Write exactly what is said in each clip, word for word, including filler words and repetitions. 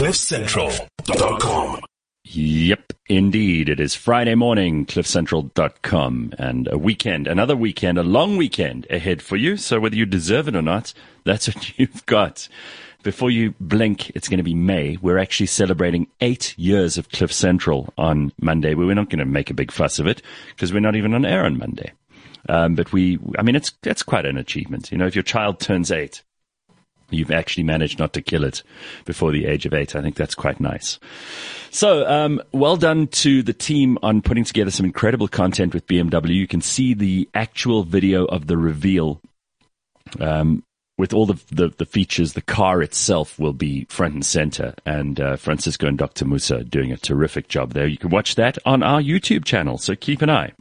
cliff central dot com. Yep, indeed. It is Friday morning, cliff central dot com, and a weekend, another weekend, a long weekend ahead for you. So whether you deserve it or not, that's what you've got. Before you blink, it's going to be May. We're actually celebrating eight years of Cliff Central on Monday. We're not going to make a big fuss of it because we're not even on air on Monday. Um, but we, I mean, it's, that's quite an achievement. You know, if your child turns eight, you've actually managed not to kill it before the age of eight. I think that's quite nice. So, um, well done to the team on putting together some incredible content with B M W. You can see the actual video of the reveal, um, with all the, the, the features. The car itself will be front and center, and uh, Francisco and Doctor Musa are doing a terrific job there. You can watch that on our YouTube channel, so keep an eye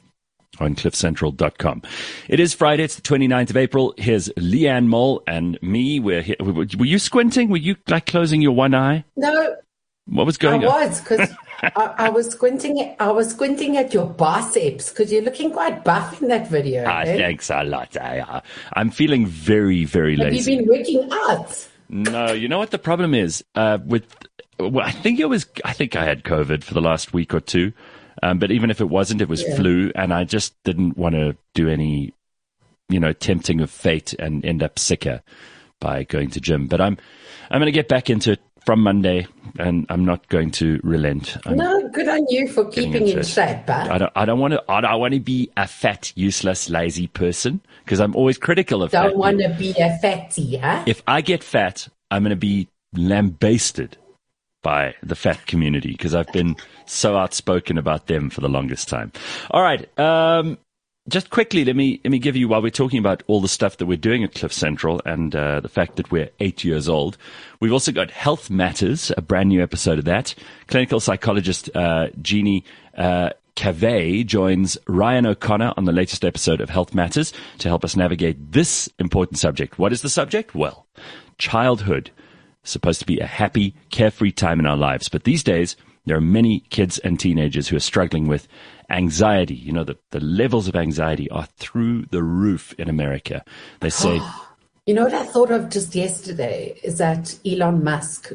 on cliff central dot com. It is Friday. It's the twenty-ninth of April. Here's Leanne Mole and me. We're here. Were you squinting? Were you like closing your one eye? No. What was going I on? I was, because I, I was squinting at, I was squinting at your biceps because you're looking quite buff in that video. Ah, eh? Thanks a lot. I, uh, I'm feeling very, very Have lazy. you been working out? No, you know what the problem is? Uh, with, well, I think it was, I think I had COVID for the last week or two. Um, but even if it wasn't, it was Yeah. flu, and I just didn't want to do any, you know, tempting of fate and end up sicker by going to gym. But I'm, I'm going to get back into it from Monday, and I'm not going to relent. I'm No, good on you for keeping into in it. shape, but I don't, I don't want to, I don't want to be a fat, useless, lazy person, because I'm always critical of fat don't people. want to be a fatty, huh? If I get fat, I'm going to be lambasted by the fat community because I've been so outspoken about them for the longest time. All right. Um, just quickly, let me, let me give you, while we're talking about all the stuff that we're doing at Cliff Central and uh, the fact that we're eight years old, we've also got Health Matters, a brand new episode of that. Clinical psychologist uh, Jeannie uh, Cavey joins Ryan O'Connor on the latest episode of Health Matters to help us navigate this important subject. What is the subject? Well, childhood. Supposed to be a happy, carefree time in our lives. But these days, there are many kids and teenagers who are struggling with anxiety. You know, the, the levels of anxiety are through the roof in America. They say, You know what I thought of just yesterday is that Elon Musk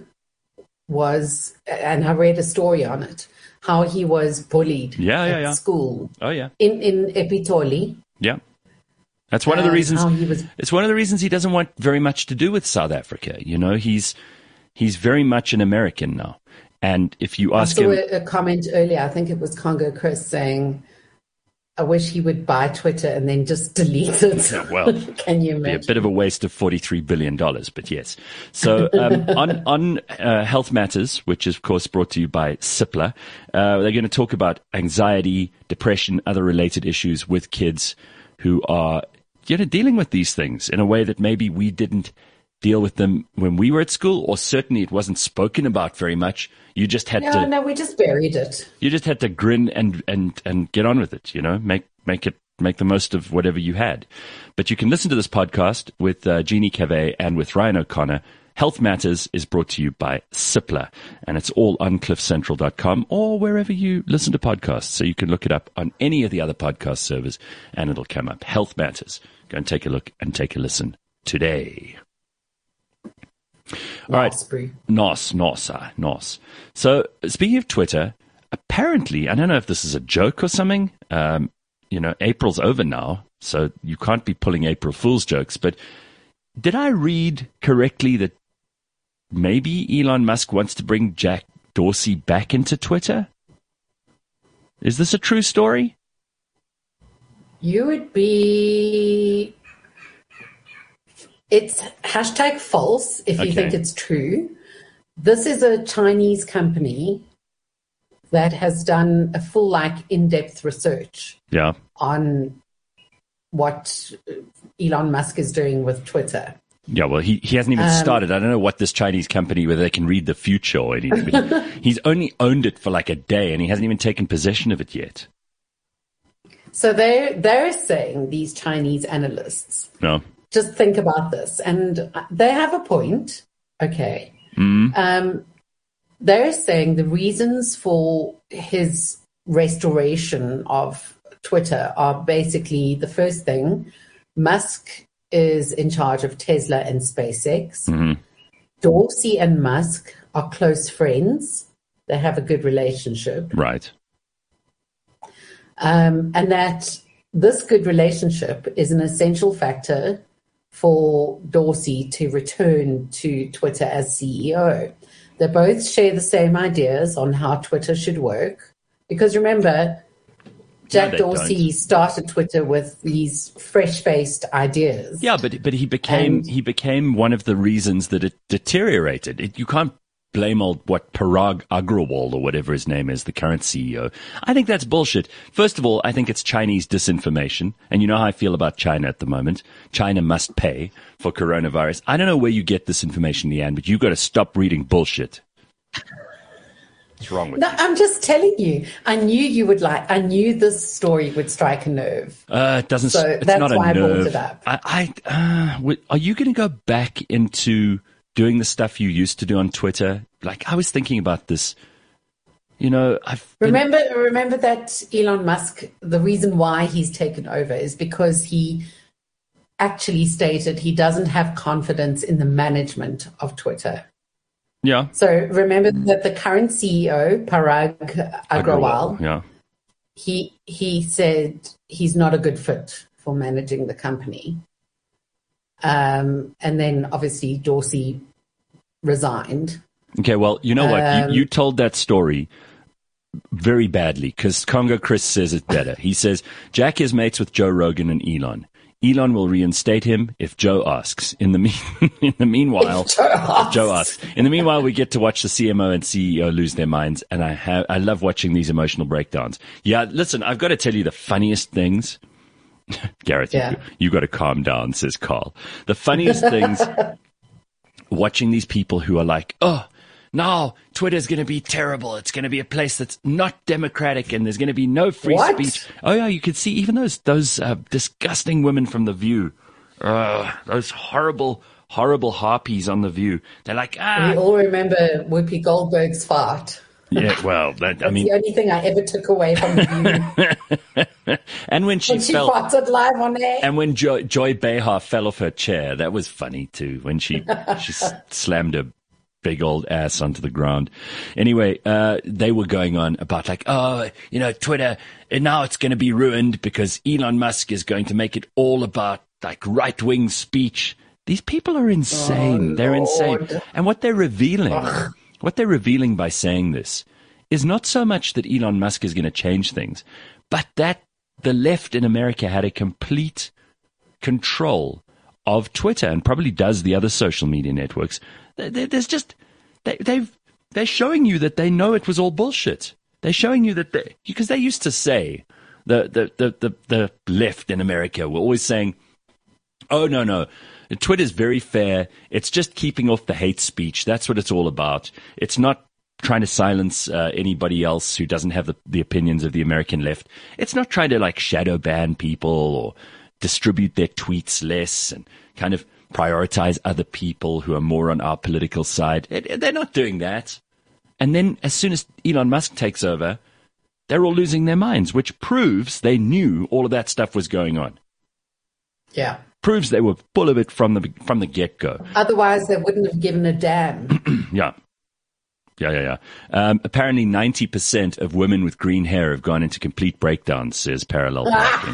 was, and I read a story on it, how he was bullied Yeah, yeah, at yeah. school oh, yeah, in, in Epitoli. yeah. That's one of the And reasons. how he was- It's one of the reasons he doesn't want very much to do with South Africa. You know, he's he's very much an American now. And if you I ask saw him, a, a comment earlier, I think it was Congo Chris saying, I wish he would buy Twitter and then just delete it. Yeah, well, can you be a imagine? bit of a waste of forty-three billion dollars, but yes. So um, on, on uh, Health Matters, which is, of course, brought to you by Cipla, uh, they're going to talk about anxiety, depression, other related issues with kids who are, you know, dealing with these things in a way that maybe we didn't deal with them when we were at school, or certainly it wasn't spoken about very much. You just had No, to, no, we just buried it. you just had to grin and, and, and get on with it, you know, make, make it, make the most of whatever you had. But you can listen to this podcast with uh, Jeannie Cavey and with Ryan O'Connor. Health Matters is brought to you by Cipla, and it's all on cliff central dot com or wherever you listen to podcasts. So you can look it up on any of the other podcast servers and it'll come up. Health Matters. Go and take a look and take a listen today. All right. Raspberry. Nos, nos, ah, nos. So speaking of Twitter, apparently, I don't know if this is a joke or something. Um, you know, April's over now, so you can't be pulling April Fool's jokes. But did I read correctly that maybe Elon Musk wants to bring Jack Dorsey back into Twitter? Is this a true story? You would be. It's hashtag false if you Okay. think it's true. This is a Chinese company that has done a full, like, in-depth research Yeah. on what Elon Musk is doing with Twitter. Yeah, well, he, he hasn't even Um, started. I don't know what this Chinese company, whether they can read the future or anything. But he, he's only owned it for like a day, and he hasn't even taken possession of it yet. So they're, they're saying, these Chinese analysts, No. just think about this. And they have a point. Okay. Mm. Um, they're saying the reasons for his restoration of Twitter are basically the first thing, Musk is in charge of Tesla and SpaceX. Mm-hmm. Dorsey and Musk are close friends. They have a good relationship. Right. Um, and that this good relationship is an essential factor for Dorsey to return to Twitter as C E O. They both share the same ideas on how Twitter should work. Because remember, Jack No, they Dorsey don't. started Twitter with these fresh-faced ideas. Yeah, but but he became And- he became one of the reasons that it deteriorated. It, you can't blame old what Parag Agrawal or whatever his name is, the current C E O. I think that's bullshit. First of all, I think it's Chinese disinformation, and you know how I feel about China at the moment. China must pay for coronavirus. I don't know where you get this information, Leanne, but you've got to stop reading bullshit. What's wrong with No, you? I'm just telling you. I knew you would like. I knew this story would strike a nerve. Uh, it doesn't. So it's that's not a why I brought nerve. it up. I, I uh, w- are you going to go back into doing the stuff you used to do on Twitter? Like I was thinking about this. You know, I've been, Remember, remember that Elon Musk. The reason why he's taken over is because he actually stated he doesn't have confidence in the management of Twitter. yeah, So remember that the current C E O, Parag Agrawal, yeah. he he said he's not a good fit for managing the company. Um, and then obviously Dorsey resigned. Okay, well, you know what? Um, you, you told that story very badly because Congo Chris says it better. He says Jack is mates with Joe Rogan and Elon. Elon will reinstate him if Joe asks. In the mean, in the meanwhile, If Joe asks. if Joe asks. In the meanwhile, we get to watch the C M O and C E O lose their minds, and I have I love watching these emotional breakdowns. Yeah, listen, I've got to tell you the funniest things. Gareth, Yeah. you, you got to calm down, says Carl. The funniest things watching these people who are like, oh, no, Twitter's going to be terrible. It's going to be a place that's not democratic and there's going to be no free What? speech. Oh, yeah, you could see even those those uh, disgusting women from The View, uh, those horrible, horrible harpies on The View. They're like, We ah. all remember Whoopi Goldberg's fart. Yeah, well, that, I That's mean, the only thing I ever took away from the view. and when she When she fell. farted live on air. And when Joy, Joy Behar fell off her chair, that was funny too. When she she s- slammed her big old ass onto the ground. Anyway, uh, they were going on about like, oh, you know, Twitter, and now it's going to be ruined because Elon Musk is going to make it all about like right wing speech. These people are insane. Oh, they're Lord. insane. And what they're revealing, what they're revealing by saying this is not so much that Elon Musk is going to change things, but that the left in America had a complete control of Twitter and probably does the other social media networks. There- there- There's just they, they've they're showing you that they know it was all bullshit. They're showing you that they, because they used to say the the the the, the left in America were always saying, oh no no. Twitter's very fair. It's just keeping off the hate speech. That's what it's all about. It's not trying to silence uh, anybody else who doesn't have the, the opinions of the American left. It's not trying to like shadow ban people or distribute their tweets less and kind of prioritize other people who are more on our political side. It, it- they're not doing that. And then as soon as Elon Musk takes over, they're all losing their minds, which proves they knew all of that stuff was going on. Yeah. Proves they were full of it from the from the get-go. Otherwise, they wouldn't have given a damn. Yeah. Yeah, yeah, yeah. Um, apparently ninety percent of women with green hair have gone into complete breakdowns, says Parallel Parking.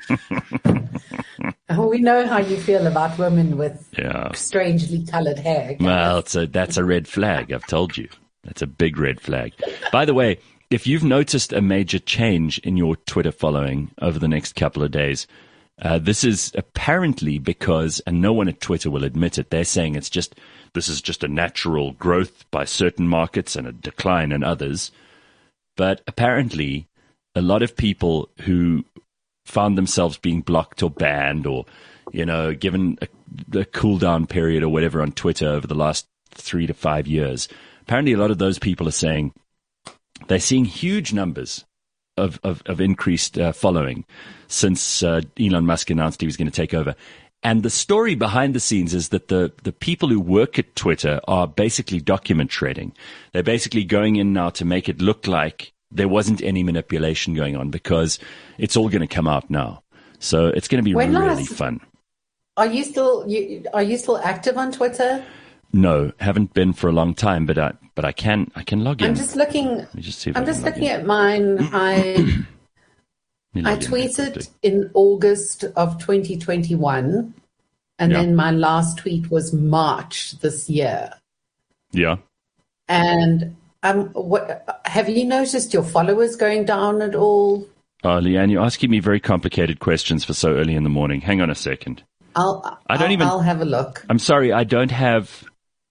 Oh, we know how you feel about women with Yeah. strangely colored hair. Well, it's a, that's a red flag, I've told you. That's a big red flag. By the way, if you've noticed a major change in your Twitter following over the next couple of days, uh, this is apparently because, and no one at Twitter will admit it, they're saying it's just, this is just a natural growth by certain markets and a decline in others. But apparently, a lot of people who found themselves being blocked or banned or, you know, given a, a cool down period or whatever on Twitter over the last three to five years, apparently a lot of those people are saying they're seeing huge numbers of, of, of increased uh, following since uh, Elon Musk announced he was going to take over. And the story behind the scenes is that the, the people who work at Twitter are basically document trading. They're basically going in now to make it look like there wasn't any manipulation going on because it's all going to come out now. So it's going to be When really last- fun. Are you still you, are you still active on Twitter? No, haven't been for a long time, but I but I can I can log in. I'm just looking. Let me just see if I'm I can just log looking in. at mine. I Let me I log in very tweeted quickly. in August of twenty twenty-one, and Yeah. then my last tweet was March this year. Yeah. And um, what have you noticed your followers going down at all? Oh, Leanne, you're asking me very complicated questions for so early in the morning. Hang on a second. I'll I don't I'll, even- I'll have a look. I'm sorry, I don't have.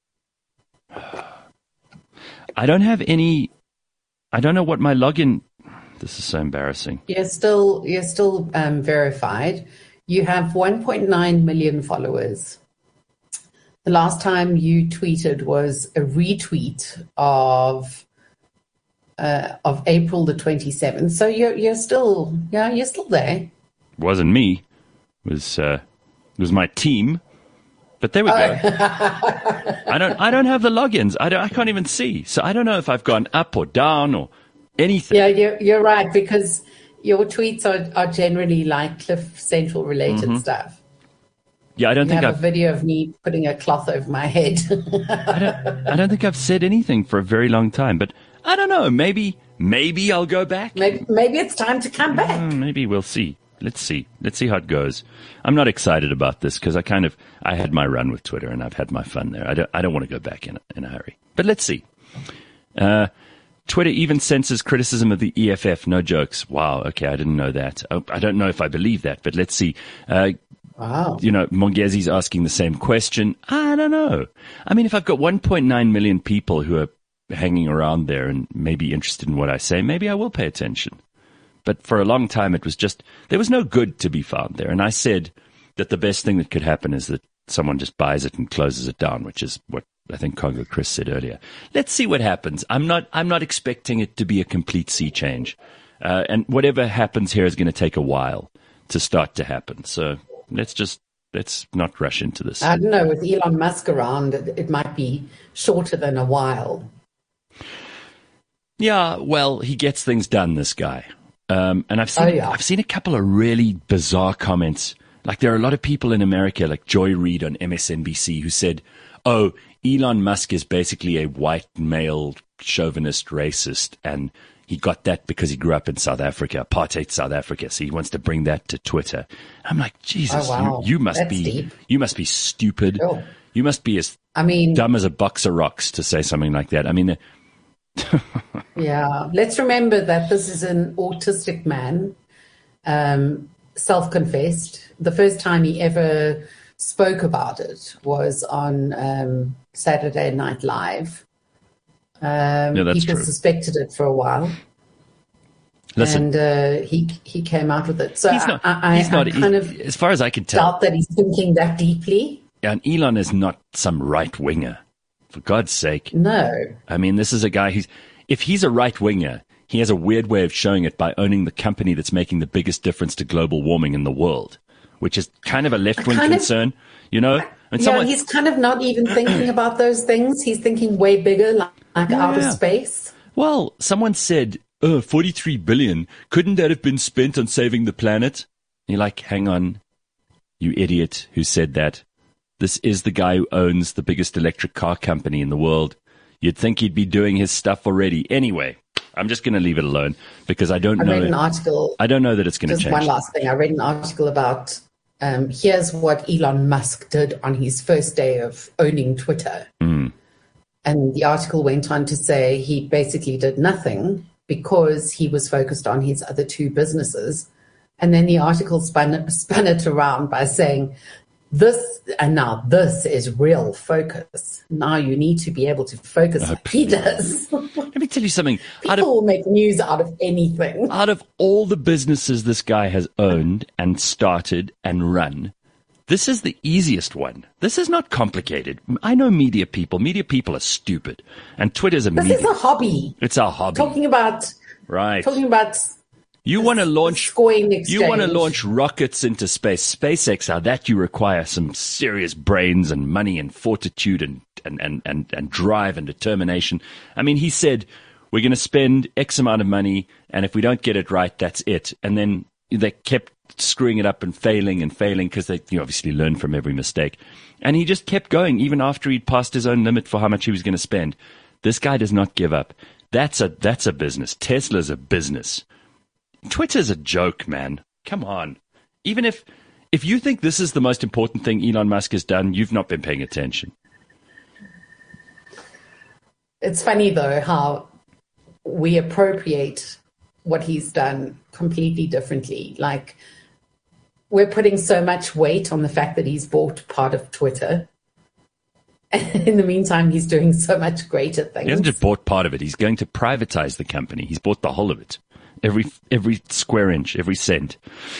I don't have any. I don't know what my login. This is so embarrassing. You're still you're still um, verified. You have one point nine million followers. The last time you tweeted was a retweet of uh, of April the twenty-seventh. So you're you're still yeah you're still there. It wasn't me. It was uh, it was my team. But there we go. I don't. I don't have the logins. I don't. I can't even see. So I don't know if I've gone up or down or anything. Yeah, you're you're right because your tweets are, are generally like Cliff Central related stuff. Yeah, I don't You think have a I've. video of me putting a cloth over my head. I don't. I don't think I've said anything for a very long time. But I don't know. Maybe. Maybe I'll go back. maybe maybe it's time to come back. Mm, Maybe we'll see. Let's see. Let's see how it goes. I'm not excited about this because I kind of I had my run with Twitter and I've had my fun there. I don't I don't want to go back in a, in a hurry. But let's see. Uh, Twitter even censors criticism of the E F F. No jokes. Wow. Okay, I didn't know that. Oh, I don't know if I believe that, but let's see. Uh, Wow. you know, Mongezi's asking the same question. I don't know. I mean, if I've got one point nine million people who are hanging around there and maybe interested in what I say, maybe I will pay attention. But for a long time, it was just, there was no good to be found there. And I said that the best thing that could happen is that someone just buys it and closes it down, which is what I think Congo Chris said earlier. Let's see what happens. I'm not, I'm not expecting it to be a complete sea change. Uh, and whatever happens here is going to take a while to start to happen. So let's just, let's not rush into this. I don't know, with Elon Musk around, it, it might be shorter than a while. Yeah, well, he gets things done, this guy. Um, and I've seen, Oh, yeah. I've seen a couple of really bizarre comments. Like there are a lot of people in America, like Joy Reid on M S N B C, who said, "Oh, Elon Musk is basically a white male chauvinist racist, and he got that because he grew up in South Africa, apartheid South Africa. So he wants to bring that to Twitter." I'm like, Jesus, Oh, wow. you, you must That's be, deep. you must be stupid. Oh. You must be as I mean, dumb as a box of rocks to say something like that. I mean, yeah, let's remember that this is an autistic man, um, self-confessed. The first time he ever spoke about it was on um, Saturday Night Live. Um, Yeah, that's people true. suspected it for a while, listen, and uh, he he came out with it. So he's not, I, I, he's not, I kind he- of as far as I can tell, doubt that he's thinking that deeply. and Elon is not some right winger. For God's sake. No. I mean, this is a guy who's, if he's a right winger, he has a weird way of showing it by owning the company that's making the biggest difference to global warming in the world, which is kind of a left wing kind of- concern, you know? And Yeah, someone, he's kind of not even thinking about those things. He's thinking way bigger, like, like Yeah, outer yeah. space. well, someone said, oh, forty-three billion. Couldn't that have been spent on saving the planet? And you're like, hang on, you idiot who said that. This is the guy who owns the biggest electric car company in the world. You'd think he'd be doing his stuff already. Anyway, I'm just going to leave it alone because I don't I read an know. article, I don't know that it's going to just change. one last thing. I read an article about um, here's what Elon Musk did on his first day of owning Twitter. Mm. And the article went on to say he basically did nothing because he was focused on his other two businesses. And then the article spun, spun it around by saying, this, and now this is real focus. Now you need to be able to focus like he does. Let me tell you something. Out of, People will make news out of anything. out of all the businesses this guy has owned and started and run, this is the easiest one. This is not complicated. I know media people. Media people are stupid. And Twitter's a This media. is a hobby. It's our hobby. Talking about Right. talking about You want to launch coin you want to exchange. launch rockets into space. SpaceX, now that you require some serious brains and money and fortitude and and, and, and, and drive and determination. I mean, he said, we're going to spend X amount of money, and if we don't get it right, that's it. And then they kept screwing it up and failing and failing because they you know, obviously learn from every mistake. And he just kept going even after he'd passed his own limit for how much he was going to spend. This guy does not give up. That's a that's a business. Tesla's a business. Twitter's a joke, man. Come on. Even if if you think this is the most important thing Elon Musk has done, you've not been paying attention. It's funny, though, how we appropriate what he's done completely differently. Like, we're putting so much weight on the fact that he's bought part of Twitter. And in the meantime, he's doing so much greater things. He hasn't just bought part of it. He's going to privatize the company. He's bought the whole of it. Every every square inch, every cent.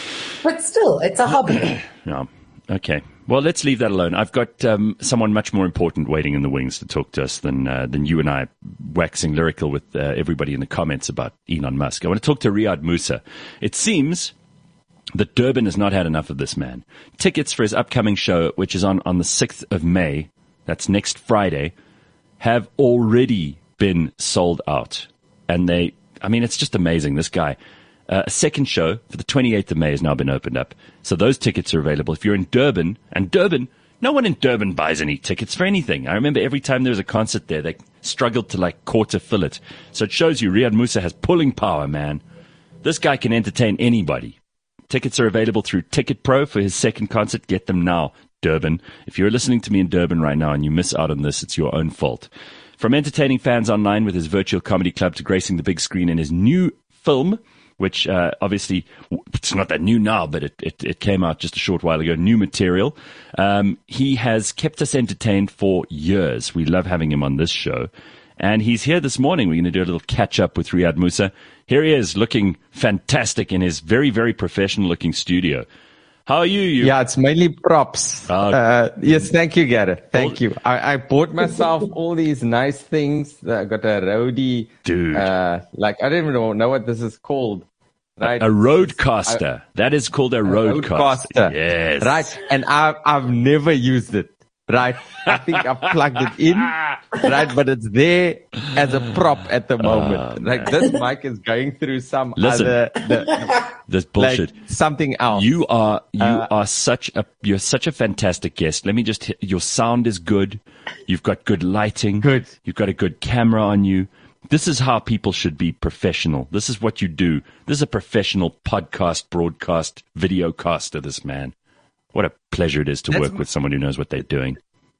But still, it's a hobby. No. Okay. Well, let's leave that alone. I've got um, someone much more important waiting in the wings to talk to us than uh, than you and I waxing lyrical with uh, everybody in the comments about Elon Musk. I want to talk to Riyad Moosa. It seems that Durban has not had enough of this man. Tickets for his upcoming show, which is on, on the sixth of May, that's next Friday, have already been sold out. And they, I mean, it's just amazing. This guy. Uh, a second show for the twenty-eighth of May has now been opened up. So those tickets are available. If you're in Durban, and Durban, no one in Durban buys any tickets for anything. I remember every time there was a concert there, they struggled to like quarter fill it. So it shows you Riyad Moosa has pulling power, man. This guy can entertain anybody. Tickets are available through Ticket Pro for his second concert. Get them now, Durban. If you're listening to me in Durban right now and you miss out on this, it's your own fault. From entertaining fans online with his virtual comedy club to gracing the big screen in his new film, which uh, obviously it's not that new now, but it, it, it came out just a short while ago, new material. Um, he has kept us entertained for years. We love having him on this show. And he's here this morning. We're going to do a little catch-up with Riyad Moosa. Here he is, looking fantastic in his very, very professional-looking studio. How are you? you? Yeah, it's mainly props. Uh, uh, yes, thank you, Gareth. Thank all, you. I, I bought myself all these nice things. I got a roadie. Dude. Uh, like, I don't even know what this is called. Right? A, a roadcaster. I, that is called a roadcaster. roadcaster. Yes. Right. And I've, I've never used it. Right. I think I've plugged it in. Right. But it's there as a prop at the moment. Oh, like this mic is going through some Listen, other, the, this bullshit. Like something else. You are, you uh, are such a, you're such a fantastic guest. Let me just, hit, your sound is good. You've got good lighting. Good. You've got a good camera on you. This is how people should be professional. This is what you do. This is a professional podcast, broadcast, videocaster, this man. What a pleasure it is to That's work with someone who knows what they're doing.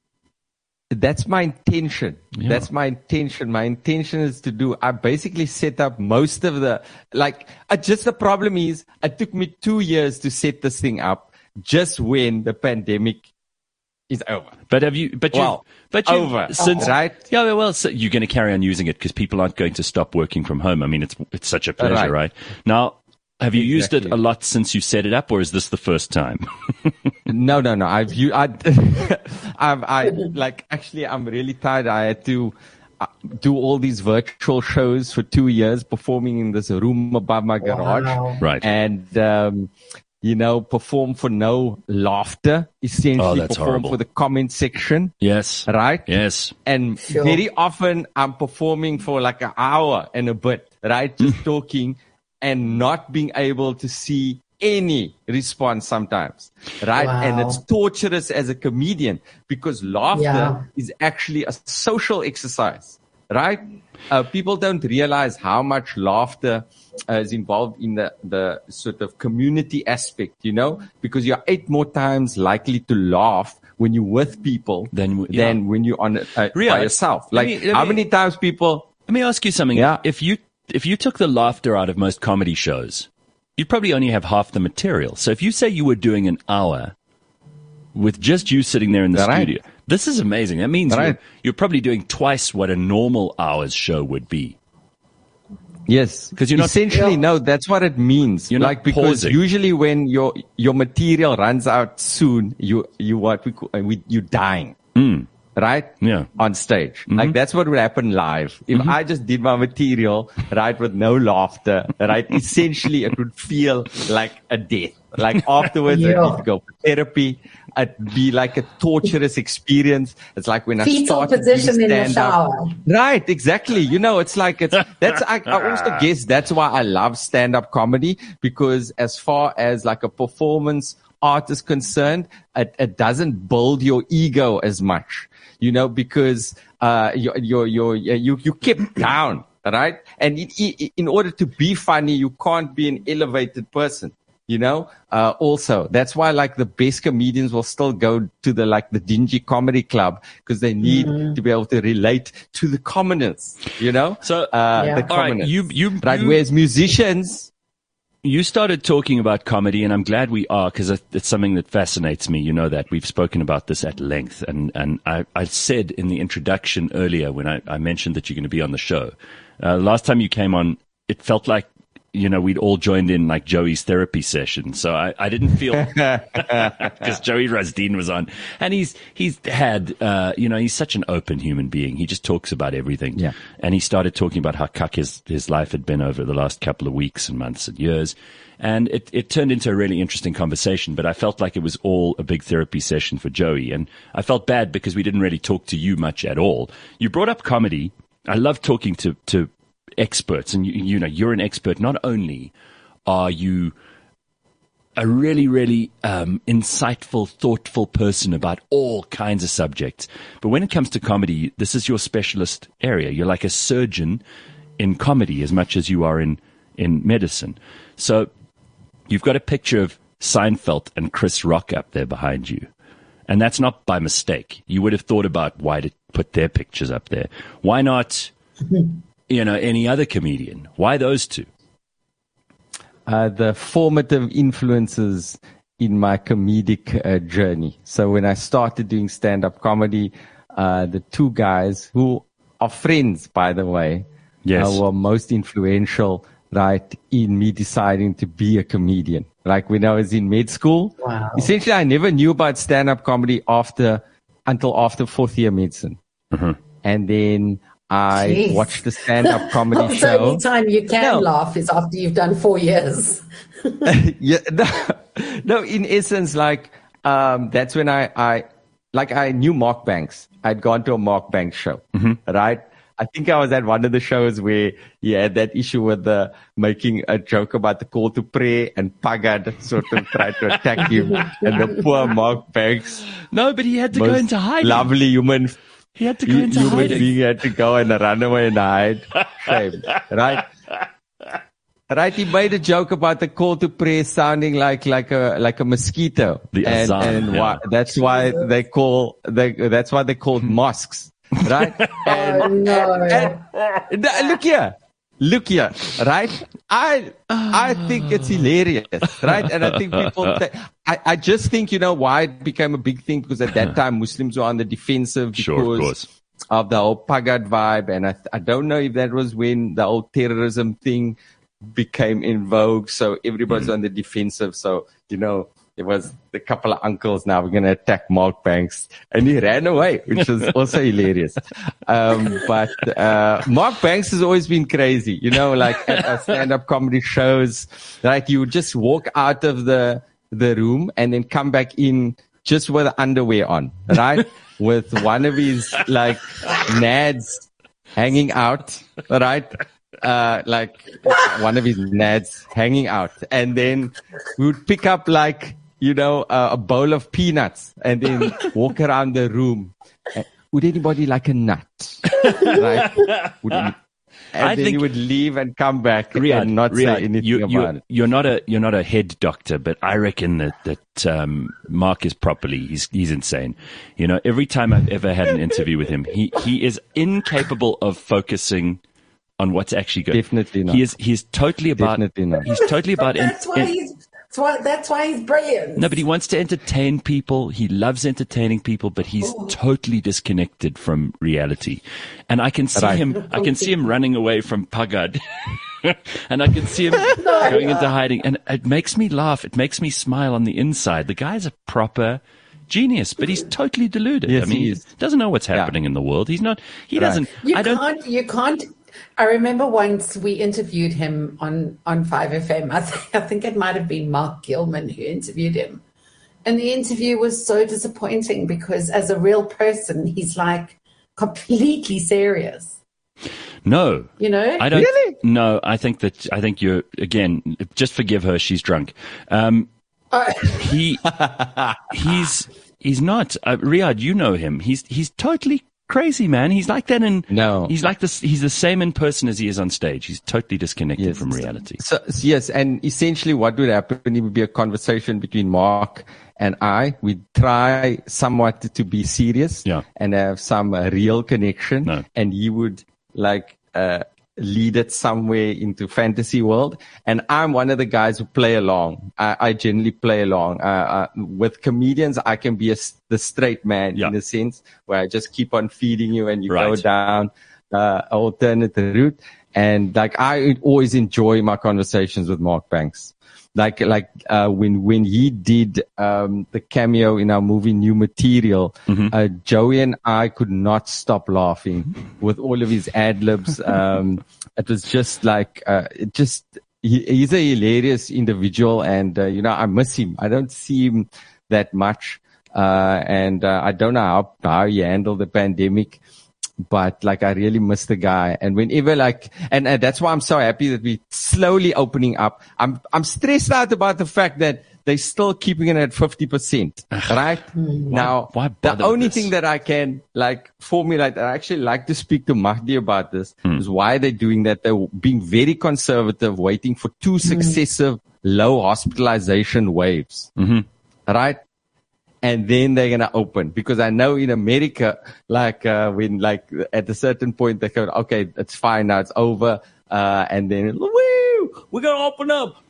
That's my intention. Yeah. That's my intention. My intention is to do, I basically set up most of the, like, uh, just the problem is, it took me two years to set this thing up just when the pandemic is over. But have you, but you, well, but you, over, since, right? Yeah, well, so you're going to carry on using it because people aren't going to stop working from home. I mean, it's, it's such a pleasure, right? right? Now, have you exactly. used it a lot since you set it up, or is this the first time? no, no, no. I've used, I, I've, I, like, actually, I'm really tired. I had to uh, do all these virtual shows for two years, performing in this room above my garage. Wow. Right. And, um, you know, perform for no laughter, essentially oh, that's perform horrible. for the comment section. Yes. Right? Yes. And sure. very often I'm performing for like an hour and a bit, right? Just talking and not being able to see any response sometimes, right? Wow. And it's torturous as a comedian because laughter yeah. is actually a social exercise, right? Uh, people don't realize how much laughter uh, is involved in the, the sort of community aspect, you know, because you're eight more times likely to laugh when you're with people than, yeah. than when you're on uh, Real, by yourself. Like me, how me, many times people... Let me ask you something. Yeah. If you, if you took the laughter out of most comedy shows, you'd probably only have half the material. So if you say you were doing an hour with just you sitting there in the That's studio, right. this is amazing. That means right. you're, you're probably doing twice what a normal hour's show would be. Yes, because you're not essentially yeah. no. That's what it means. You're like not because pausing. Usually when your your material runs out soon, you you what we, call, we you dying, mm. right? Yeah, on stage. Mm-hmm. Like that's what would happen live. If mm-hmm. I just did my material right with no laughter, right, essentially it would feel like a death. Like afterwards, Yeah. I need to go for therapy. It'd be like a torturous experience. It's like when I Fetal started position doing in the stand-up. shower. Right, exactly. You know, it's like it's that's I, I also guess that's why I love stand-up comedy, because as far as like a performance art is concerned, it, it doesn't build your ego as much. You know, because uh you're you're, you're you you kept down, right? And in, in order to be funny, you can't be an elevated person. You know, uh, also, that's why like the best comedians will still go to the, like the dingy comedy club, because they need Mm-hmm. to be able to relate to the commoners, you know? So, uh, Yeah. the all right, commoners. you, you, right. you, Whereas musicians, you started talking about comedy, and I'm glad we are, because it's something that fascinates me. You know that we've spoken about this at length, and and I, I said in the introduction earlier when I, I mentioned that you're going to be on the show. Uh, last time you came on, it felt like, you know, we'd all joined in like Joey's therapy session. So I, I didn't feel, because Joey Rasdeen was on, and he's, he's had, uh, you know, he's such an open human being. He just talks about everything. Yeah. And he started talking about how cuck his, his life had been over the last couple of weeks and months and years. And it, it turned into a really interesting conversation, but I felt like it was all a big therapy session for Joey. And I felt bad because we didn't really talk to you much at all. You brought up comedy. I love talking to, to, experts, and you, you know, you're an expert. Not only are you a really, really um, insightful, thoughtful person about all kinds of subjects, but when it comes to comedy, this is your specialist area. You're like a surgeon in comedy as much as you are in, in medicine. So you've got a picture of Seinfeld and Chris Rock up there behind you. And that's not by mistake. You would have thought about why to put their pictures up there. Why not you know, any other comedian? Why those two? uh, the formative influences in my comedic uh, journey. So when I started doing stand-up comedy, uh, the two guys who are friends, by the way, Yes. uh, were most influential, right, in me deciding to be a comedian. Like when I was in med school, Wow. essentially I never knew about stand-up comedy after, until after fourth year medicine. Mm-hmm. And then I Jeez. watched the stand-up comedy The show. only time you can No. laugh is after you've done four years. yeah, no, no, in essence, like, um, that's when I, I, like I knew Mark Banks. I'd gone to a Mark Banks show, Mm-hmm. right? I think I was at one of the shows where he had that issue with the making a joke about the call to prayer, and Pagad sort of tried to attack him, and the poor Mark Banks, No, but he had to go most into hiding. lovely human He had to go hu- into human hiding. being had to go and run away and hide. Shame, right? Right, he made a joke about the call to prayer sounding like like a like a mosquito, The and azan, and yeah. why, that's why they call they that's why they called mosques, right? Oh, no. and- and- look here, look here, right? I I think it's hilarious, right? And I think people, th- I I just think, you know why it became a big thing, because at that time Muslims were on the defensive because Sure, of course. of the whole Pagad vibe, and I I don't know if that was when the whole terrorism thing became in vogue, so everybody's Mm. on the defensive. So, you know, it was a couple of uncles, now we're going to attack Mark Banks, and he ran away, which was also hilarious. Um, but, uh, Mark Banks has always been crazy, you know, like at our stand-up comedy shows, right? You would just walk out of the, the room and then come back in just with underwear on, right? With one of his like nads hanging out, right? Uh, like one of his nads hanging out, and then we would pick up like, you know, uh, a bowl of peanuts and then walk around the room. Uh, Would anybody like a nut? Right? Would any- and I then think- you would leave and come back Riyadh, and not Riyadh, say anything you, about you, it. You're not a you're not a head doctor, but I reckon that that um, Mark is properly. He's he's insane. You know, every time I've ever had an interview with him, he he is incapable of focusing on what's actually going. Definitely not. He is he's totally about. Definitely not. He's totally about. en- That's why en- he's that's why that's why he's brilliant. No, but he wants to entertain people. He loves entertaining people, but he's totally disconnected from reality. And I can see Right. him, I can see him running away from Pagad. And I can see him going into hiding. And it makes me laugh. It makes me smile on the inside. The guy's a proper genius, but he's totally deluded. Yes, I mean, he he is. doesn't know what's happening in the world. He's not, he Right. doesn't, You I don't, can't you can't I remember once we interviewed him on, on five F M. I, th- I think it might have been Mark Gilman who interviewed him. And the interview was so disappointing because as a real person, he's like completely serious. No, You know? I don't. Really? No, I think that I think you're again. Just forgive her; she's drunk. Um, Uh, he he's he's not uh, Riyadh. You know him. He's he's totally crazy, man. He's like that in No. He's like this. He's the same in person as he is on stage. He's totally disconnected Yes. from reality. So, yes, and essentially what would happen, it would be a conversation between Mark and I. We'd try somewhat to be serious Yeah. and have some uh, real connection. No. And he would like uh, lead it somewhere into fantasy world. And I'm one of the guys who play along. I, I generally play along. Uh, uh, with comedians, I can be a, the straight man Yeah. in a sense where I just keep on feeding you and you go Right. down uh, alternate route. And like, I always enjoy my conversations with Mark Banks. Like, like, uh, when, when he did, um, the cameo in our movie New Material, Mm-hmm. uh, Joey and I could not stop laughing with all of his ad libs. Um, it was just like, uh, it just, he, he's a hilarious individual and, uh, you know, I miss him. I don't see him that much. Uh, and, uh, I don't know how, how he handled the pandemic. But like, I really miss the guy. And whenever like, and, and that's why I'm so happy that we're slowly opening up. I'm, I'm stressed out about the fact that they're still keeping it at fifty percent, right? Now, why the bother with only this? thing that I can like formulate, I actually like to speak to Mahdi about this, is why they're doing that. They're being very conservative, waiting for two successive low hospitalization waves, right? And then they're going to open, because I know in America, like, uh, when like at a certain point they go, okay, it's fine now, it's over. Uh, and then, woo, we're going to open up.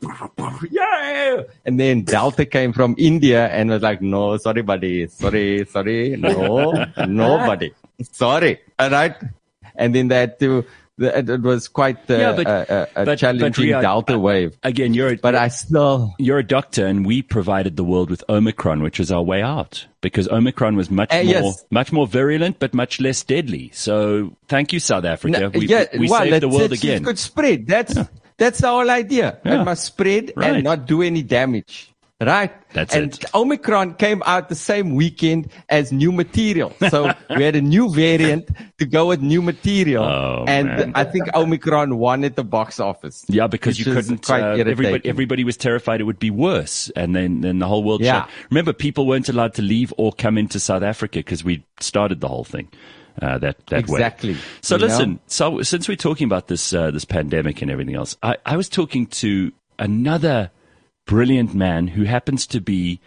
Yeah. And then Delta came from India and was like, no, sorry, buddy. Sorry, sorry. No, nobody. Sorry. All right. And then they had to, it was quite uh, Yeah, but- a, a, a but- challenging but Riyadh, Delta wave. Again, you're But I still, you're a doctor, and we provided the world with Omicron, which was our way out, because Omicron was much Uh, more yes. much more virulent, but much less deadly. So thank you, South Africa. No, we yeah, we well, saved the it's- world it's- again. It could spread. That's that's the whole idea. Yeah. It must spread Right. and not do any damage. Right? That's and it. Omicron came out the same weekend as New Material. So we had a new variant to go with New Material. Oh, and man. I think Omicron won at the box office. Yeah, because which you is couldn't. quite Uh, everybody, irritating. everybody was terrified it would be worse, and then, then the whole world. Yeah. shut. Remember, people weren't allowed to leave or come into South Africa because we started the whole thing. Uh, that that way. Exactly. So You know? listen. So since we're talking about this uh, this pandemic and everything else, I, I was talking to another brilliant man who happens to be.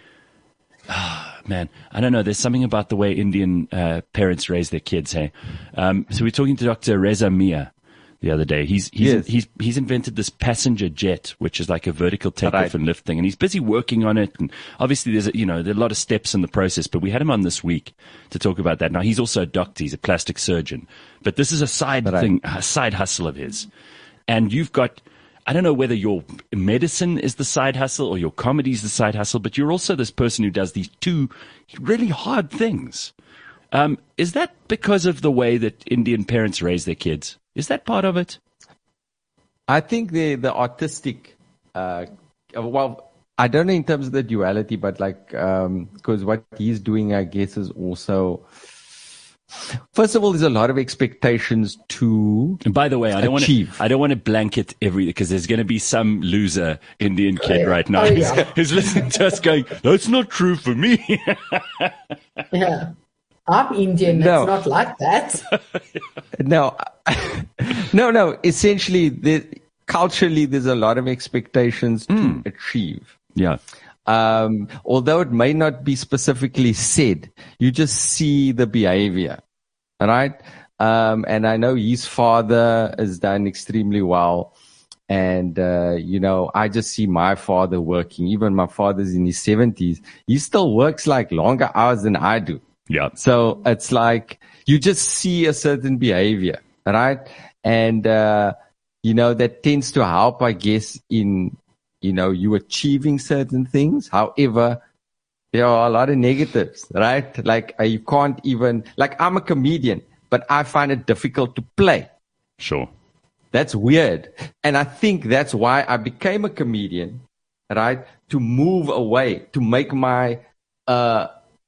Ah, man, I don't know. There's something about the way Indian uh, parents raise their kids. Hey, um, so we're talking to Doctor Reza Mia the other day. He's he's Yes. he's he's invented this passenger jet, which is like a vertical takeoff Right. and lift thing, and he's busy working on it. And obviously, there's a, you know there are a lot of steps in the process. But we had him on this week to talk about that. Now he's also a doctor. He's a plastic surgeon, but this is a side Right. thing, a side hustle of his. And you've got. I don't know whether your medicine is the side hustle or your comedy is the side hustle, but you're also this person who does these two really hard things. Um, is that because of the way that Indian parents raise their kids? Is that part of it? I think the the artistic, uh, well, I don't know in terms of the duality, but like, because what he's doing, I guess, is also. First of all, there's a lot of expectations to. And by the way, I don't want to. Achieve. I don't want to blanket every because there's going to be some loser Indian kid right now Oh, who's, yeah. who's listening to us going, "That's not true for me." yeah. I'm Indian. No. It's not like that. No, no, no. Essentially, the, culturally, there's a lot of expectations to achieve. Yeah, Um, although it may not be specifically said, you just see the behavior, right? Um, and I know his father has done extremely well. And, uh, you know, I just see my father working. Even my father's in his seventies. He still works like longer hours than I do. yeah, So it's like you just see a certain behavior, right? And, uh, you know, that tends to help, I guess, in, you know, you achieving certain things. However, there are a lot of negatives, right? Like uh, you can't even, like I'm a comedian, but I find it difficult to play. sure. That's weird. And I think that's why I became a comedian, right? To move away, to make my uh,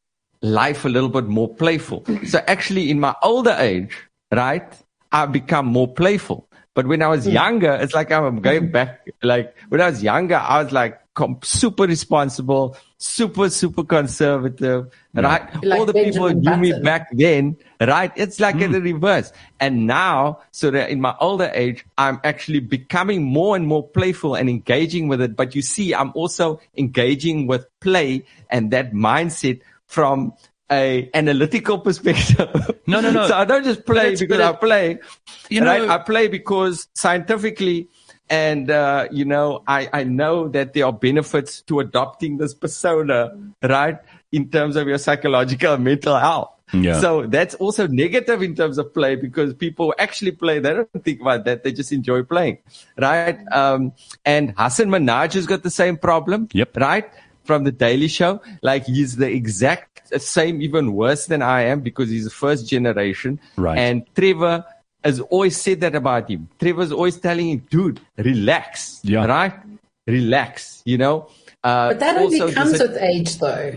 life a little bit more playful. So actually in my older age, right, I've become more playful. But when I was younger, it's like I'm going back. Like when I was younger, I was like com- super responsible, super, super conservative, yeah. right? Like All the Benjamin people who knew me Button. back then, right? It's like Mm. in the reverse. And now, so that in my older age, I'm actually becoming more and more playful and engaging with it. But you see, I'm also engaging with play and that mindset from a analytical perspective. No, no, no. So I don't just play it's- because but I it- play. You know, right? I play because scientifically and, uh, you know, I, I know that there are benefits to adopting this persona, right? In terms of your psychological and mental health. Yeah. So that's also negative in terms of play because people actually play. They don't think about that. They just enjoy playing, right? Um, and Hassan Minhaj has got the same problem, Yep. right? From the Daily Show. Like he's the exact same, even worse than I am because he's the first generation. Right. And Trevor has always said that about him. Trevor's always telling him, dude, relax. Yeah. Right? Relax, you know? Uh, But that only also comes there's a- with age, though.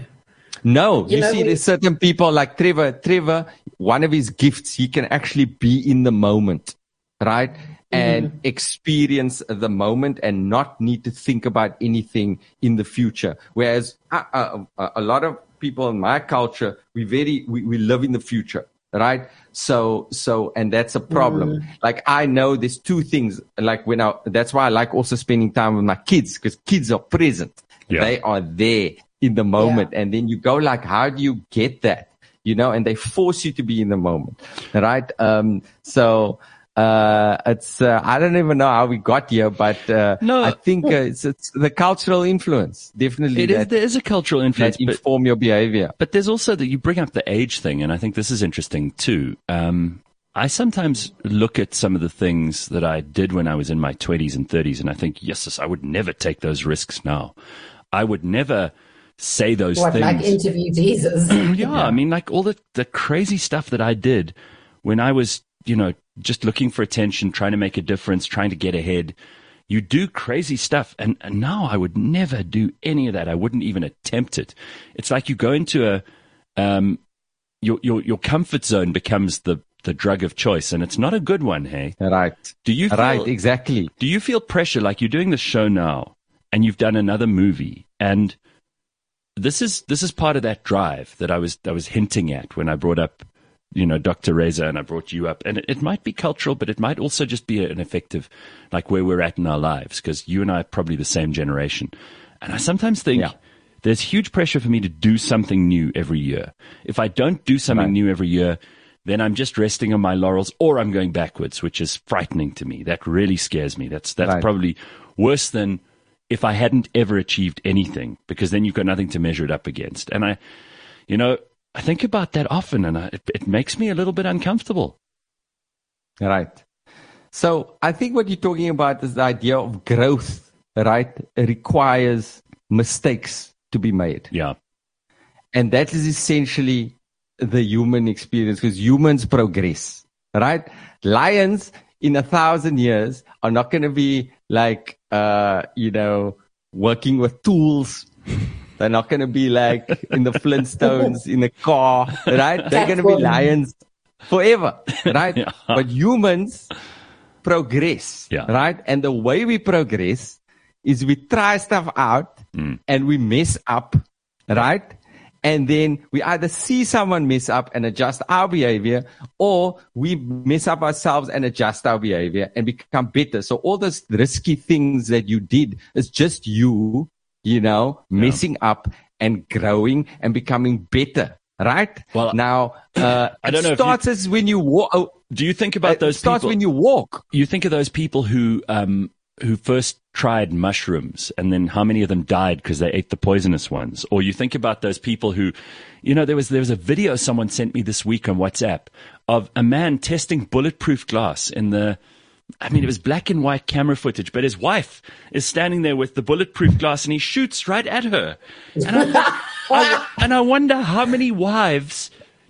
no, You you, know, see, we- there's certain people like Trevor. Trevor, one of his gifts, he can actually be in the moment, right? And experience the moment and not need to think about anything in the future. Whereas uh, uh, uh, a lot of people in my culture, we very, we, we live in the future, right? So, so, and that's a problem. Like I know there's two things, like when I, that's why I like also spending time with my kids because kids are present. Yeah. They are there in the moment. And then you go like, how do you get that? You know, and they force you to be in the moment, right? Um, so, uh, it's, uh, I don't even know how we got here, but, uh, No. I think uh, it's, it's the cultural influence, definitely it is, that, there is a cultural influence, that but, inform your behavior. but there's also that you bring up the age thing, and I think this is interesting too. Um, I sometimes look at some of the things that I did when I was in my twenties and thirties, and I think, yes, I would never take those risks now. I would never say those What, things. like interview Jesus? Yeah, I mean, like all the, the crazy stuff that I did when I was, you know, just looking for attention, trying to make a difference, trying to get ahead. You do crazy stuff. And, and now I would never do any of that. I wouldn't even attempt it. It's like you go into a, um, your, your, your comfort zone becomes the, the drug of choice, and it's not a good one. Hey, Right. do you feel, Right. Exactly. do you feel pressure like you're doing the show now and you've done another movie, and this is this is part of that drive that I was I was hinting at when I brought up, you know, Doctor Reza, and I brought you up, and it, it might be cultural, but it might also just be an effective, like where we're at in our lives, because you and I are probably the same generation, and I sometimes think Yeah. there's huge pressure for me to do something new every year. If I don't do something Right. new every year, then I'm just resting on my laurels, or I'm going backwards, which is frightening to me. That really scares me. That's that's Right. probably worse than if I hadn't ever achieved anything, because then you've got nothing to measure it up against. And I, you know, I think about that often, and I, it, it makes me a little bit uncomfortable. Right. So I think what you're talking about is the idea of growth, right? It requires mistakes to be made. Yeah. And that is essentially the human experience because humans progress, right? Lions in a thousand years are not going to be like, uh, you know, working with tools. They're not going to be like in the Flintstones in a car, right? They're going to be Catwoman. lions forever, right? Yeah. But humans progress, Yeah. right? And the way we progress is we try stuff out and we mess up, right? And then we either see someone mess up and adjust our behavior, or we mess up ourselves and adjust our behavior and become better. So all those risky things that you did is just you, you know, messing up and growing and becoming better, right? Well, now, uh, I don't it know if you- starts as when you walk. Oh, Do you think about it those starts people? when you walk. You think of those people who um, who first tried mushrooms, and then how many of them died because they ate the poisonous ones? Or you think about those people who, you know, there was there was a video someone sent me this week on WhatsApp of a man testing bulletproof glass in the. I mean, it was black and white camera footage, but his wife is standing there with the bulletproof glass, and he shoots right at her. And I, I, and I wonder how many wives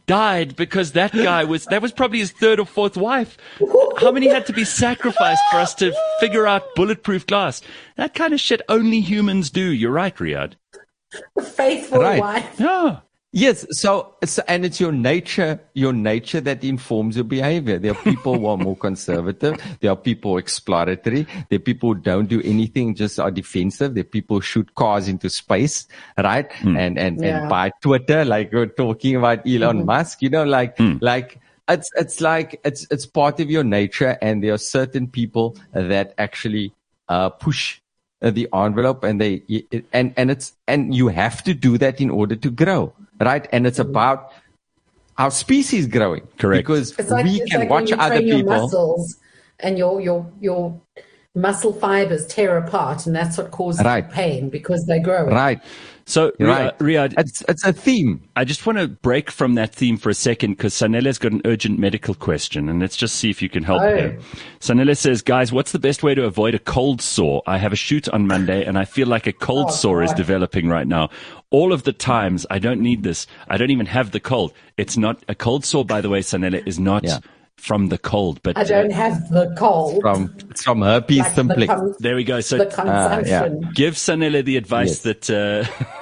died because that guy was, that was probably his third or fourth wife. How many had to be sacrificed for us to figure out bulletproof glass? That kind of shit only humans do. You're right, Riyadh. Faithful Right. wife. Yeah. Yes, so, so and it's your nature, your nature that informs your behavior. There are people who are more conservative. There are people exploratory. There are people who don't do anything, just are defensive. There are people who shoot cars into space, right? Mm. And and Yeah. and buy Twitter, like we're talking about Elon mm-hmm. Musk. You know, like mm. like it's it's like it's it's part of your nature, and there are certain people that actually uh push the envelope, and they and and it's and you have to do that in order to grow. Right, and it's about our species growing. Correct. Because it's like, we it's can like watch when you other train people. Your muscles and your your your muscle fibers tear apart, and that's what causes Right. pain because they grow. Right. So, Right. Riyadh, it's it's a theme. I just want to break from that theme for a second because Sanele's got an urgent medical question, and let's just see if you can help Oh. her. Sanele says, guys, what's the best way to avoid a cold sore? I have a shoot on Monday, and I feel like a cold Oh, sore is God. developing right now. All of the times, I don't need this. I don't even have the cold. It's not a cold sore, by the way, Sanele, is not Yeah. from the cold, but I don't uh, have the cold. From it's from herpes like the simplex. con- there we go. So the consumption. give Sanele the advice Yes. that. Uh,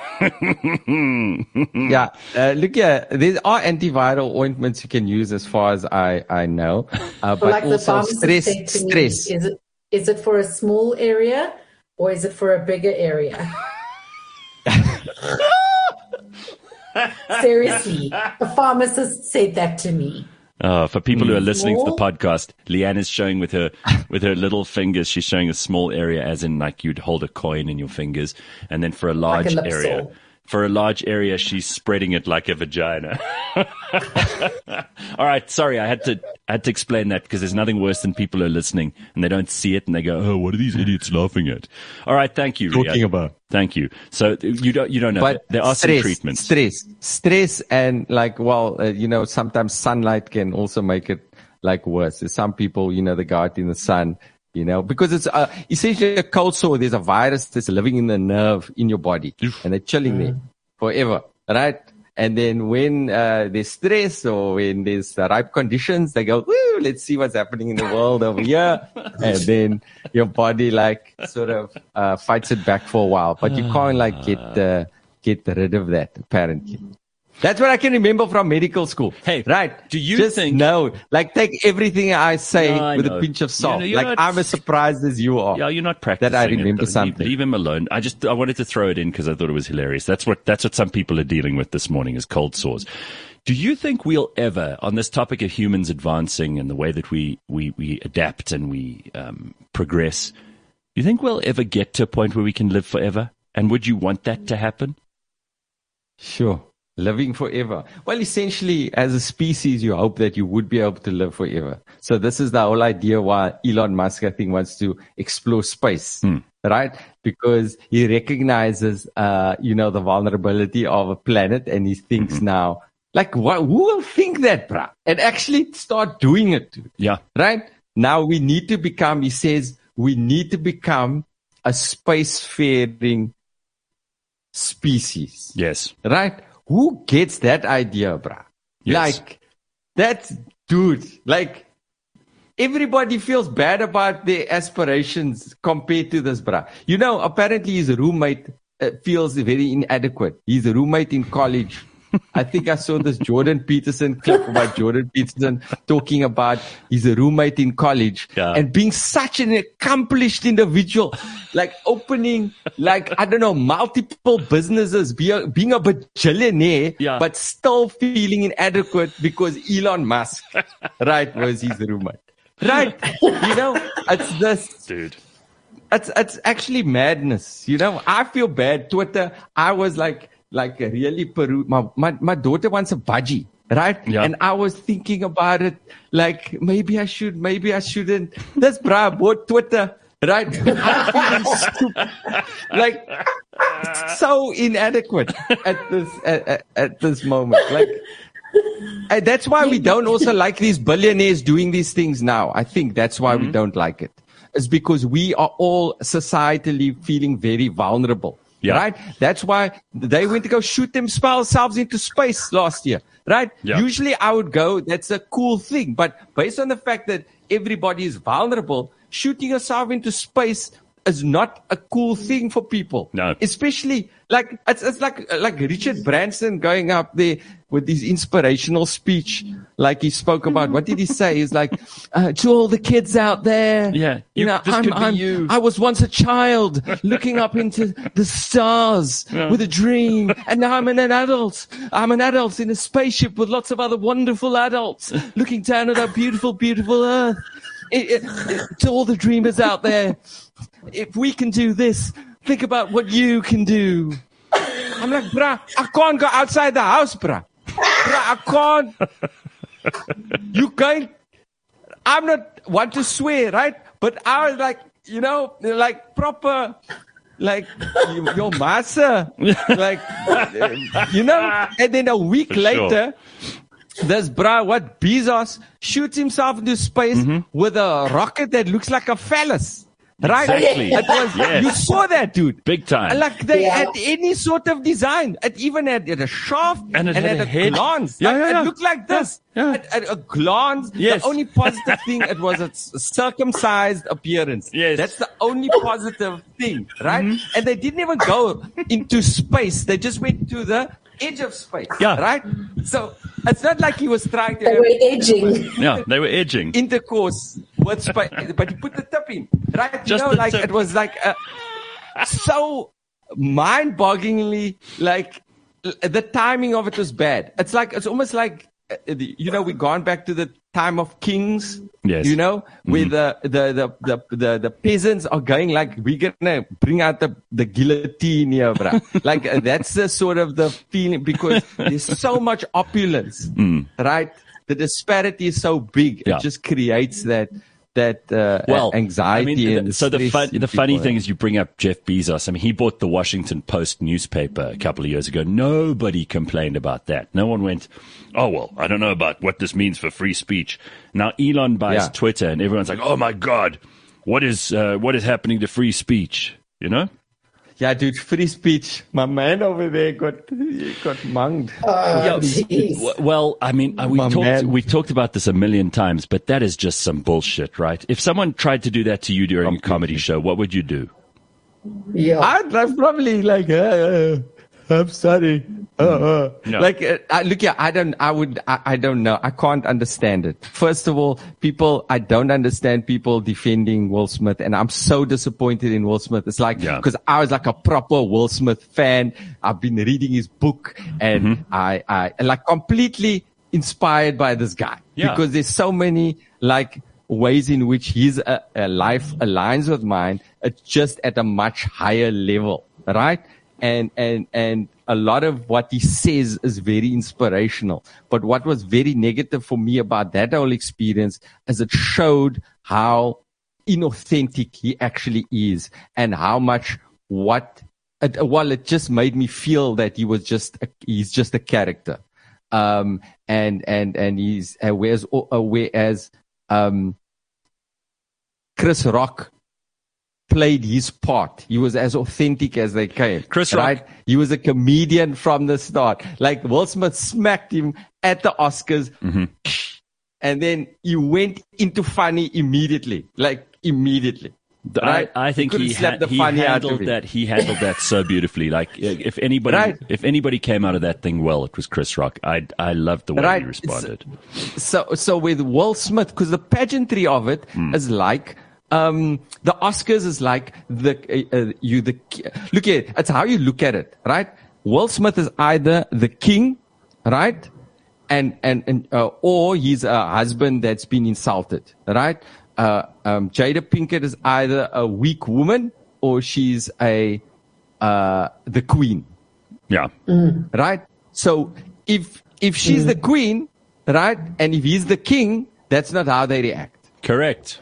Yeah, uh, look here. There are antiviral ointments you can use, as far as I I know. Uh, but like the also pharmacist stress, said to me, stress. is it is it for a small area or is it for a bigger area? Seriously, a pharmacist said that to me. Oh, for people who are listening to the Small? podcast, Leanne is showing with her with her little fingers. She's showing a small area, as in like you'd hold a coin in your fingers, and then for a large Like a area, lipsol. for a large area, she's spreading it like a vagina. All right, sorry, I had to I had to explain that because there's nothing worse than people who are listening and they don't see it and they go, "Oh, what are these idiots laughing at?" All right, thank you, Talking Riyadh. about. Thank you. So you don't you don't know. But there are stress, some treatments. Stress, stress, and like, well, uh, you know, sometimes sunlight can also make it like worse. There's some people, you know, they go out in the sun, you know, because it's uh, essentially a cold sore. There's a virus that's living in the nerve in your body, and they're chilling there forever, right? And then when uh, there's stress or when there's uh, ripe conditions, they go, woo, let's see what's happening in the world over here. And then your body like sort of uh, fights it back for a while. But you can't like get uh, get rid of that, apparently. That's what I can remember from medical school. Hey, right? do you Just think- no, like take everything I say No, I with know. a pinch of You salt. know, you're like not- I'm as surprised as you are. Yeah, you're not practicing. That I remember it. something. Leave, leave him alone. I just I wanted to throw it in because I thought it was hilarious. That's what that's what some people are dealing with this morning is cold sores. Do you think we'll ever, on this topic of humans advancing and the way that we we, we adapt and we um, progress, do you think we'll ever get to a point where we can live forever? And would you want that to happen? Sure. Living forever. Well, essentially, as a species, you hope that you would be able to live forever. So this is the whole idea why Elon Musk, I think, wants to explore space, Hmm. right? Because he recognizes, uh, you know, the vulnerability of a planet, and he thinks Mm-hmm. now, like, what, who will think that, bruh? And actually start doing it, Yeah. right? Now we need to become, he says, we need to become a spacefaring species. Yes. Right? Who gets that idea, bruh? Yes. Like, that's, dude, like, everybody feels bad about their aspirations compared to this, bruh. You know, apparently his roommate uh, feels very inadequate. His roommate in college. I think I saw this Jordan Peterson clip about Jordan Peterson talking about his roommate in college Yeah. and being such an accomplished individual, like opening, like, I don't know, multiple businesses, be a, being a bajillionaire, Yeah. but still feeling inadequate because Elon Musk, right, was his roommate. Right. You know, it's this. Dude. It's it's actually madness. You know, I feel bad. Twitter, I was like, like really Peru. My, my, my daughter wants a budgie, right? Yeah. And I was thinking about it, like, maybe I should, maybe I shouldn't. This bruh bought Twitter, right? I'm feeling stupid. Like, so inadequate at this, at, at, at this moment. Like, and that's why we don't also like these billionaires doing these things now. I think that's why we don't like it. It's because we are all societally feeling very vulnerable. Yeah. right? That's why they went to go shoot themselves into space last year, right? Yeah. Usually I would go, that's a cool thing. But based on the fact that everybody is vulnerable, shooting yourself into space is not a cool thing for people. No. Especially like it's it's like like Richard Branson going up there with his inspirational speech, like he spoke about. What did he say? He's like, uh, to all the kids out there, Yeah, you, you- know, this I'm, could be I'm, you. I was once a child looking up into the stars Yeah. with a dream, and now I'm an adult. I'm an adult in a spaceship with lots of other wonderful adults looking down at our beautiful, beautiful Earth. It, it, it, to all the dreamers out there, if we can do this, think about what you can do. I'm like, bruh, I can't go outside the house, bruh. Bruh, I can't. You going? I'm not want to swear, right? But I was like, you know, like proper, like you- your master, like, you know. And then a week For later, this bra, what Bezos shoots himself into space with a rocket that looks like a phallus. Right? Exactly. It was, Yes. You saw that, dude. Big time. Like they Yeah. had any sort of design. It even had, had a shaft And it had had a a head. glance. Yeah, Like, yeah, yeah. It looked like this. Yeah, yeah. It had a glance. Yes. The only positive thing, it was a s- circumcised appearance. Yes. That's the only positive thing, right? And they didn't even go into space. They just went to the edge of space. Yeah. Right? So it's not like he was trying to They have were edging. Yeah, they were edging. intercourse with space, but you put the tip in, right? You Just know, the like tip. it was like a, so mind-bogglingly, like l- the timing of it was bad. It's like it's almost like uh, the- you know we've gone back to the time of kings. Yes. You know, where the, the, the, the, the, the peasants are going like, we're going to bring out the, the guillotine here, bruh. Like, uh, that's the sort of the feeling because there's so much opulence, right? The disparity is so big. Yeah. It just creates that, that, uh, Well, anxiety. I mean, and so the stress fun, in the funny people. thing is, you bring up Jeff Bezos. I mean, he bought the Washington Post newspaper a couple of years ago. Nobody complained about that. No one went, "Oh well, I don't know about what this means for free speech." Now Elon buys Yeah. Twitter, and everyone's like, "Oh my God, what is uh, what is happening to free speech?" You know? Yeah, dude, free speech. My man over there got, got munged. Oh, jeez. W- Well, I mean, uh, we My talked man. we talked about this a million times, but that is just some bullshit, right? If someone tried to do that to you during a comedy show, what would you do? Yeah. I'd, I'd probably like, uh, uh, I'm sorry. Uh, uh. No. Like, uh, I, look, yeah, I don't, I would, I, I don't know. I can't understand it. First of all, people, I don't understand people defending Will Smith, and I'm so disappointed in Will Smith. It's like, Yeah. because I was like a proper Will Smith fan. I've been reading his book, and Mm-hmm. I, I, like completely inspired by this guy. Yeah. Because there's so many, like, ways in which his uh, uh, life aligns with mine. It's just at a much higher level, right? And, and, and a lot of what he says is very inspirational. But what was very negative for me about that whole experience is it showed how inauthentic he actually is and how much what, it, well, it just made me feel that he was just, a, he's just a character. Um, and, and, and he's, uh, whereas, uh, whereas, um, Chris Rock played his part. He was as authentic as they came. Chris Rock- right? He was a comedian from the start. Like Will Smith smacked him at the Oscars, and then he went into funny immediately, like immediately. Right? I, I think You couldn't he, slap ha- the he funny out of handled him. that. He handled that so beautifully. Like uh, if anybody, Right. if anybody came out of that thing well, it was Chris Rock. I I loved the way Right. he responded. So, so with Will Smith, because the pageantry of it is like, um, the Oscars is like the, uh, uh, you, the, look here, it's how you look at it, right? Will Smith is either the king, right? And, and, and, uh, or he's a husband that's been insulted, right? Uh, um, Jada Pinkett is either a weak woman or she's a, uh, the queen. Yeah, Right? So if if she's the queen, right, and if he's the king, that's not how they react. correct.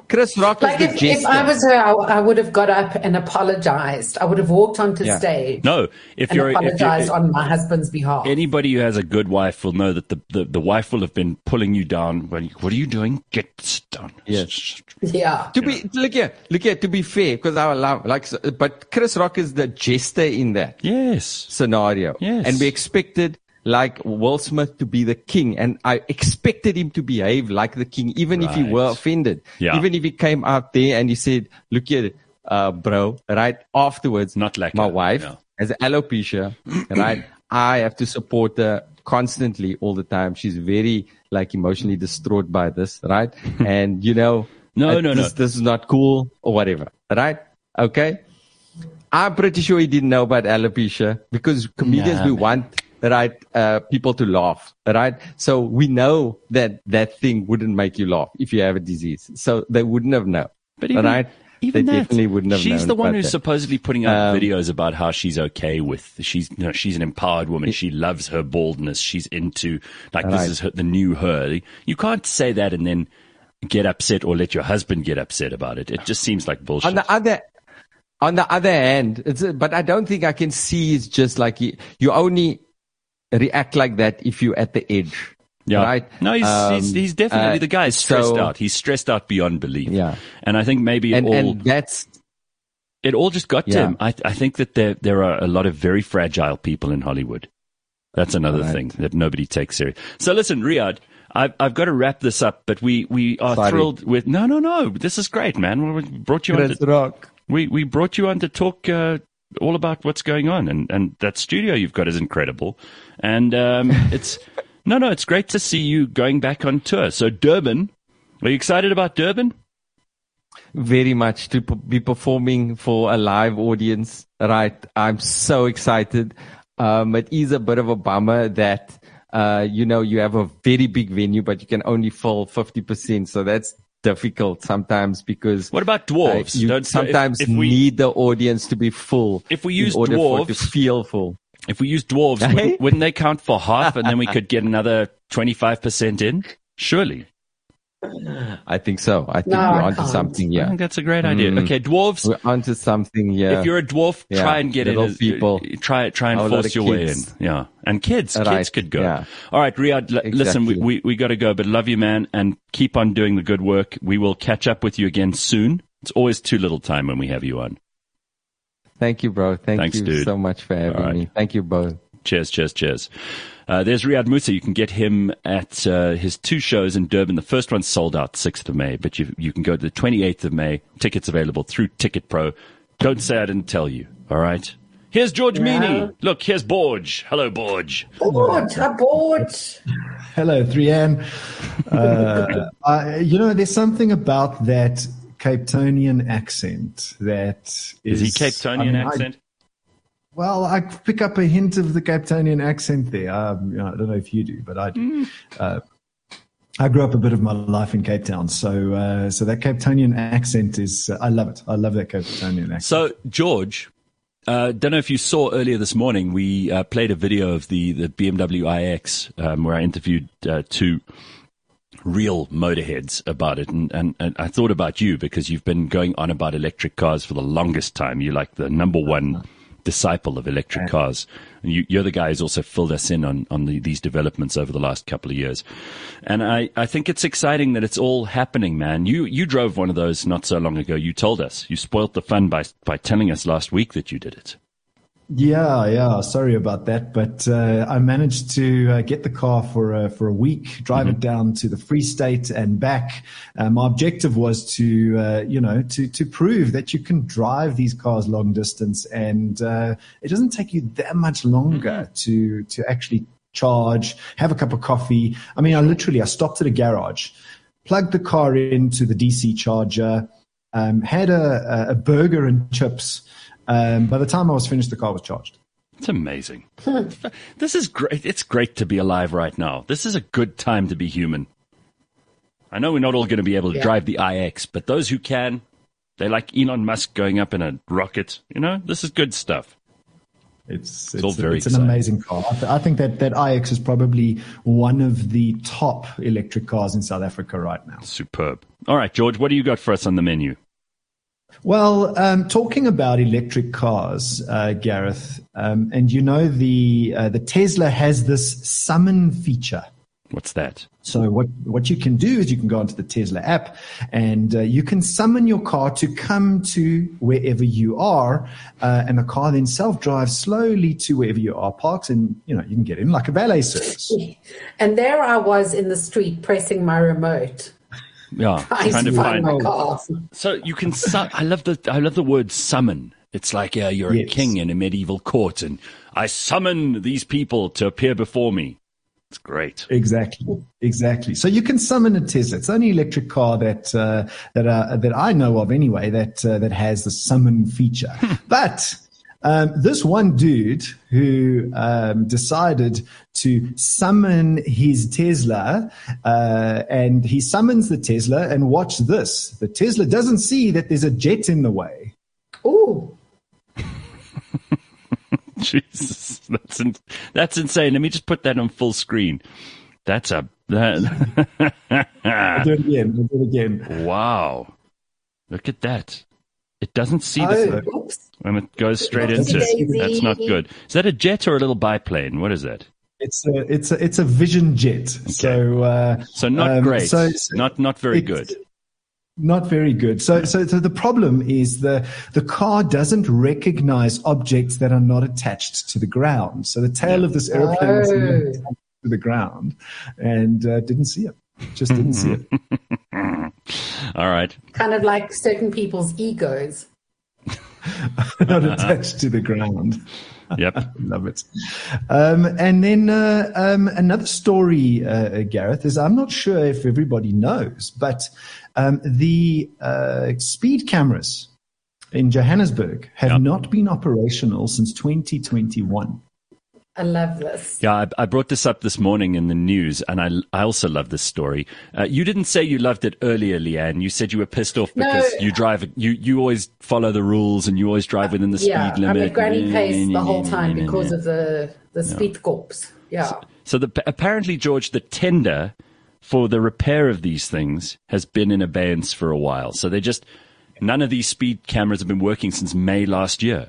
Chris Rock Like is the if, jester. if I was her, I, I would have got up and apologized. I would have walked onto Yeah. stage. No, if and you're, if apologized you're on my husband's behalf. anybody who has a good wife will know that the, the, the wife will have been pulling you down. When, what are you doing? Get down. Yes. Yeah. To be look here, look here. To be fair, because I love like, but Chris Rock is the jester in that Yes. scenario, Yes. and we expected like Will Smith to be the king, and I expected him to behave like the king, even if he Right. were offended, Yeah. even if he came out there and he said, "Look here, uh, bro," right afterwards, Not like my that, wife yeah. has alopecia, right? I have to support her constantly all the time. She's very like emotionally distraught by this, right? And you know. No, Uh, no, this, no. this is not cool or whatever. Right? Okay. I'm pretty sure he didn't know about alopecia because comedians, Nah, we man. want, right, uh, people to laugh. Right? So we know that that thing wouldn't make you laugh if you have a disease. So they wouldn't have known. But even, right? even they that, definitely wouldn't have known. she's the one about who's that. supposedly putting out Um, videos about how she's okay with, she's, you know, she's an empowered woman. She loves her baldness. She's into, like, this Right. is her, the new her. You can't say that and then get upset or let your husband get upset about it. It just seems like bullshit. On the other, on the other hand, it's, but I don't think I can see it's just like you, you only react like that if you're at the edge. Yeah. Right? No, he's, Um, he's, he's definitely uh, the guy is stressed so- out. He's stressed out beyond belief. Yeah. And I think maybe it And, all, and that's, it all just got to Yeah. him. I, I think that there, there are a lot of very fragile people in Hollywood. That's another Right. thing that nobody takes serious. So listen, Riyadh, I've, I've got to wrap this up, but we, we are Sorry. thrilled with, no, no, no, this is great, man. We brought you on Chris to, Rock. we, we brought you on to talk, uh, all about what's going on, and, and that studio you've got is incredible. And, um, it's, no, no, it's great to see you going back on tour. So Durban, are you excited about Durban? Very much to p- be performing for a live audience, right? I'm so excited. Um, it is a bit of a bummer that, uh, you know, you have a very big venue, but you can only fill fifty percent. So that's difficult sometimes because What about dwarves? uh, you Don't- so if- sometimes if we- need the audience to be full. If we use in order for it to dwarves- feel full. If we use dwarves, Hey? wouldn't, wouldn't they count for half and then we could get another twenty-five percent in? Surely. I think so. I think No, we're I onto can't. something. I Yeah. think that's a great idea. Okay, dwarves, We're onto something. Yeah. if you're a dwarf, Yeah, try and get little in. as- people. Try, try and A lot force of your way in. kids. Yeah. And kids, kids Right, could go. yeah. All right, Riyadh, l- listen, we, Exactly. we, we got to go, but love you, man, and keep on doing the good work. We will catch up with you again soon. It's always too little time when we have you on. Thank you, bro. Thank Thanks, you dude. so much for having All right. me. Thank you both. Cheers, cheers, cheers. Uh, there's Riyadh Musa. You can get him at uh, his two shows in Durban. The first one's sold out sixth of May, but you you can go to the twenty-eighth of May. Tickets available through Ticket Pro. Don't say I didn't tell you, all right? Here's George Yeah. Meany. Look, here's Borge. Hello, Borge. Bored, I'm bored. Hello, three N. Uh, I, you know, there's something about that Cape Townian accent that Is is. he Cape Townian I mean, I- accent? well, I pick up a hint of the Cape Townian accent there. Um, you know, I don't know if you do, but I do. Mm. Uh, I grew up a bit of my life in Cape Town, so uh, so that Cape Townian accent is. Uh, I love it. I love that Cape Townian accent. So, George, uh, don't know if you saw earlier this morning, we uh, played a video of the, the B M W i X um, where I interviewed uh, two real motorheads about it. And, and, and I thought about you because you've been going on about electric cars for the longest time. You're like the number one disciple of electric cars. And you, you're the guy who's also filled us in on, on the, these developments over the last couple of years. And I, I think it's exciting that it's all happening, man. You, you drove one of those not so long ago. You told us. You spoilt the fun by, by telling us last week that you did it. Yeah, yeah. Sorry about that, but uh, I managed to uh, get the car for a, for a week, drive Mm-hmm. it down to the Free State and back. Uh, my objective was to, uh, you know, to to prove that you can drive these cars long distance, and uh, it doesn't take you that much longer Mm-hmm. to to actually charge, have a cup of coffee. I mean, I literally I stopped at a garage, plugged the car into the D C charger, um, had a, a burger and chips. Um, by the time I was finished, the car was charged. It's amazing. This is great. It's great to be alive right now. This is a good time to be human. I know we're not all going to be able to Yeah. drive the i X, but those who can, they're like Elon Musk going up in a rocket. You know, this is good stuff. It's, It's all it's, very it's an exciting. amazing car. I, th- I think that, that I X is probably one of the top electric cars in South Africa right now. Superb. All right, George, what do you got for us on the menu? Well, um, talking about electric cars, uh, Gareth, um, and you know the uh, the Tesla has this summon feature. What's that? So what, what you can do is you can go onto the Tesla app and uh, you can summon your car to come to wherever you are, uh, and the car then self-drives slowly to wherever you are, parks, and you know you can get in like a valet service. And there I was in the street pressing my remote, Yeah, trying, trying to to find find. my car. So you can. Su- I love the. I love the word summon. It's like uh, you're Yes. a king in a medieval court, and I summon these people to appear before me. It's great. Exactly, exactly. So you can summon a Tesla. It's the only electric car that uh, that uh, that I know of anyway that uh, that has the summon feature. But um, this one dude who um, decided to summon his Tesla, uh, and he summons the Tesla, and watch this: the Tesla doesn't see that there's a jet in the way. Ooh, Jesus, that's in, that's insane. Let me just put that on full screen. That's a that. I'll do it again. I'll do it again. Wow! Look at that. It doesn't see oh, the oops. and it goes straight Oopsie into. daisy. That's not good. Is that a jet or a little biplane? What is that? It's a it's a it's a Vision Jet. So uh, So not um, great. So, so not not very it's- good. Not very good. So, so, so the problem is the the car doesn't recognize objects that are not attached to the ground. So the tail of this airplane was not Oh. attached to the ground, and uh, didn't see it. Just didn't see it. All right. Kind of like certain people's egos. Not attached to the ground. Yep. Love it. Um, and then uh, um, another story, uh, Gareth, is I'm not sure if everybody knows, but um, the uh, speed cameras in Johannesburg have Yeah. not been operational since twenty twenty-one. I love this. Yeah, I, I brought this up this morning in the news, and I, I also love this story. Uh, you didn't say you loved it earlier, Leanne. You said you were pissed off because No. you drive. You you always follow the rules, and you always drive within the Yeah, speed limit. I'm at granny pace the whole time because of the, the speed corps. Yeah. So the, apparently, George, the tender for the repair of these things has been in abeyance for a while. So they just none of these speed cameras have been working since May last year.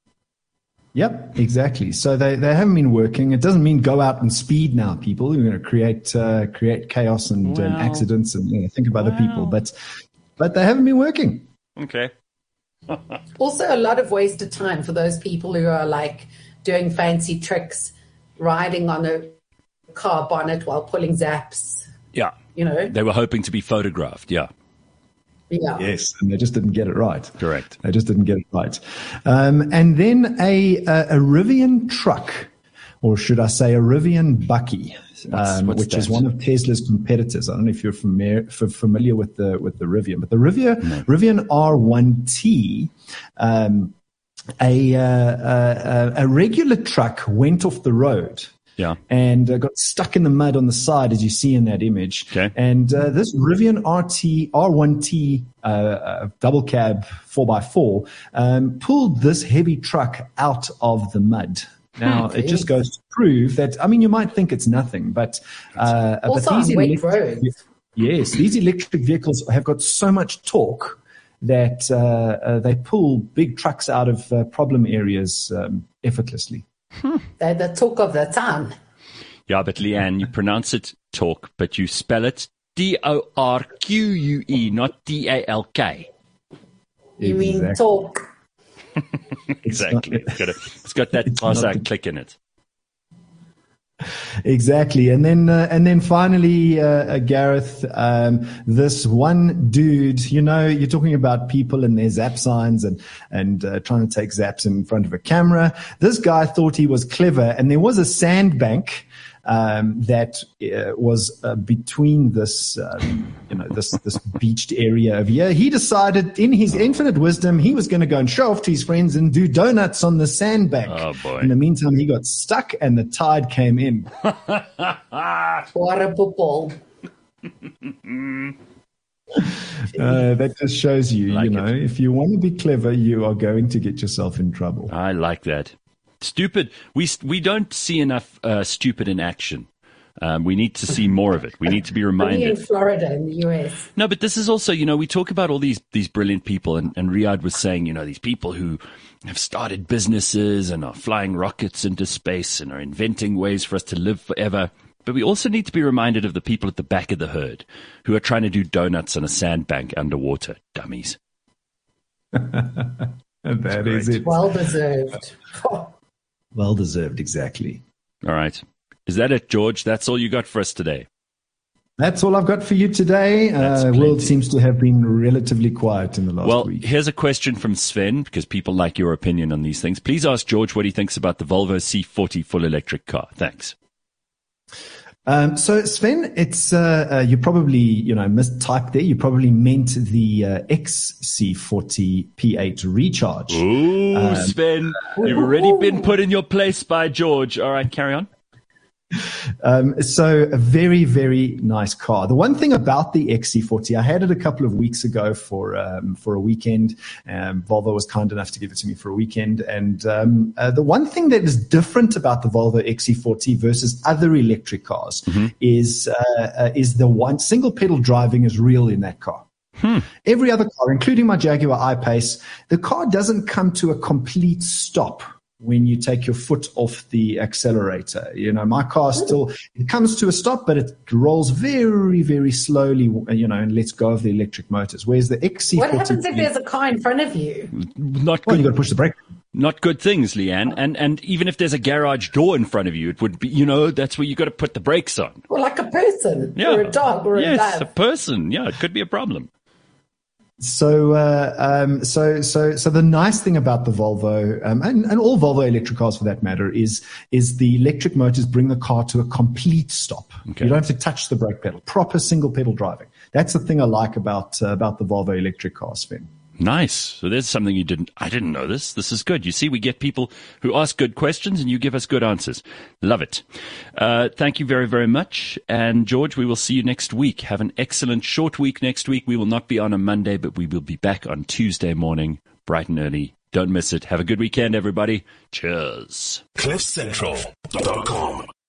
Yep, exactly. So they, they haven't been working. It doesn't mean go out and speed now, people. You're going to create uh, create chaos and, and Well, accidents and you know, think of other people. well. But but they haven't been working. Okay. Also, a lot of wasted time for those people who are like doing fancy tricks, riding on a car bonnet while pulling zaps. Yeah. You know? They were hoping to be photographed. Yeah. Yeah. Yes, and they just didn't get it right. Correct. They just didn't get it right. Um, and then a, a, a Rivian truck, or should I say a Rivian Bucky, um, what's which is that? one of Tesla's competitors. I don't know if you're familiar, f- familiar with the with the Rivian, but the Rivian Rivian R one T, um, a, uh, a a regular truck went off the road. Yeah. And uh, got stuck in the mud on the side, as you see in that image. Okay. And uh, this Rivian R T R one T uh, uh, double cab four by four um, pulled this heavy truck out of the mud. Now Hmm. it just goes to prove that. I mean, you might think it's nothing, but uh, Also but these on wet electric, roads. yes, these electric vehicles have got so much torque that uh, uh, they pull big trucks out of uh, problem areas um, effortlessly. They're the talk of the town. Yeah, but Leanne, you pronounce it talk, but you spell it D O R Q U E, not D A L K. You mean Exactly. talk. Exactly. It's got, a, it's got that Cossack click in it. Exactly, and then uh, and then finally, uh, uh, Gareth, um, this one dude. You know, you're talking about people and their zap signs and and uh, trying to take zaps in front of a camera. This guy thought he was clever, and there was a sandbank um, that uh, was uh, between this, um, you know, this this beached area over here. He decided, in his infinite wisdom, he was going to go and show off to his friends and do donuts on the sandbank. Oh, boy. In the meantime, he got stuck, and the tide came in. What a football. Uh, that just shows you, Like you know, it. if you want to be clever, you are going to get yourself in trouble. I like that. Stupid. We we don't see enough uh, stupid in action. Um, we need to see more of it. We need to be Only reminded. in Florida, in the U S. No, but this is also, you know, we talk about all these these brilliant people, and, and Riyadh was saying, you know, these people who have started businesses and are flying rockets into space and are inventing ways for us to live forever. But we also need to be reminded of the people at the back of the herd who are trying to do donuts on a sandbank underwater. Dummies. That is it. Well deserved. Well deserved, exactly. All right. Is that it, George? That's all you got for us today? That's all I've got for you today. That's Uh, plenty. world seems to have been relatively quiet in the last Well, week. here's a question from Sven, because people like your opinion on these things. Please ask George what he thinks about the Volvo C forty full electric car. Thanks. Um, so Sven, it's uh, uh, you probably you know mistyped there. You probably meant the uh, X C forty P eight Recharge. Ooh, Sven, you've already been put in your place by George. All right, carry on. Um, so a very, very nice car. The one thing about the X C forty, I had it a couple of weeks ago for um, for a weekend. Um, Volvo was kind enough to give it to me for a weekend. And um, uh, the one thing that is different about the Volvo X C forty versus other electric cars mm-hmm. is uh, uh, is the one single pedal driving is real in that car. Hmm. Every other car, including my Jaguar I-Pace, the car doesn't come to a complete stop when you take your foot off the accelerator. You know, my car still, it comes to a stop, but it rolls very, very slowly, you know, and lets go of the electric motors. Whereas the X C forty... What happens if there's a car in front of you? Not Well, good. you got to push the brake. Not good things, Leanne. And and even if there's a garage door in front of you, it would be, you know, that's where you got to put the brakes on. Or like a person, Yeah. or a dog, or yes, a a dove. person. Yeah, it could be a problem. So, uh, um, so, so, so the nice thing about the Volvo, um, and, and all Volvo electric cars for that matter, is is the electric motors bring the car to a complete stop. Okay. You don't have to touch the brake pedal. Proper single pedal driving. That's the thing I like about uh, about the Volvo electric car, Sven. Nice. So there's something you didn't, I didn't know this. This is good. You see, we get people who ask good questions and you give us good answers. Love it. Uh, thank you very, very much. And George, we will see you next week. Have an excellent short week next week. We will not be on a Monday, but we will be back on Tuesday morning, bright and early. Don't miss it. Have a good weekend, everybody. Cheers. cliff central dot com